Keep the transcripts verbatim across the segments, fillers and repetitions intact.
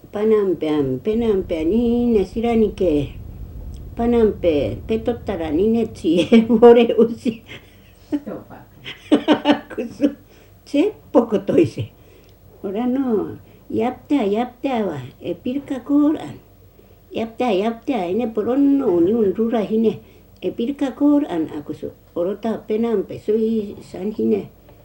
panampean penampean niin siranike panampe petottara niin tsie vuore usi kusu tseppoko toise ora no jäptää jäptää va e pirka koran jäptää jäptää ine poronno uniun rura hine e pirka koran akusu orota penampe sui san hine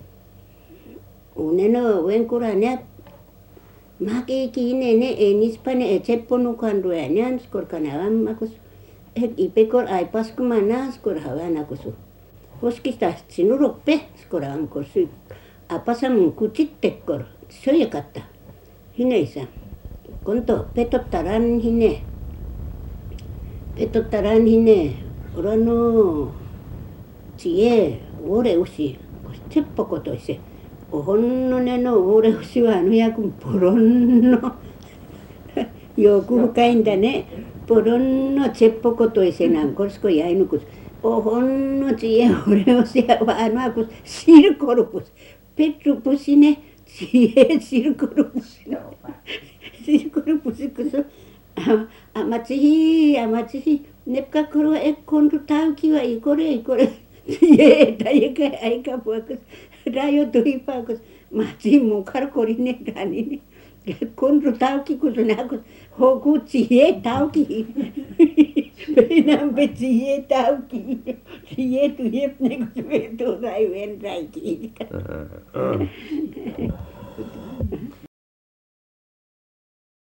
uneno venkura ne maki kine ne e nispane e tsepponukan rua nyan skorkana ammakus e ipekor ai paskuma naskor havana kusu hoskista sinuroppe skora ankor sy apasam kutittekkor söjakatta hineisa konto petottaran hine petottaran hine orano tie ore usi tseppoko toise ohonnonen no ore usi wa no yakun poronno joku kainda ne poronno tseppoko toise nan korsko jainukus ohonno tie ore usi wa no akus sirkorupus petrupusine tie sirkorupusine sirkorupusikus amatsihi amatsihi nepkakoro ekkonru taukiwa ikore ikore ye tayeka aika puakus rayo tuipakus matsi mukar korine ganini konru tauki kusunakus hokutsi ye tauki penam betsi ye tauki ye tu ye ne kusu tu rai wen rai ki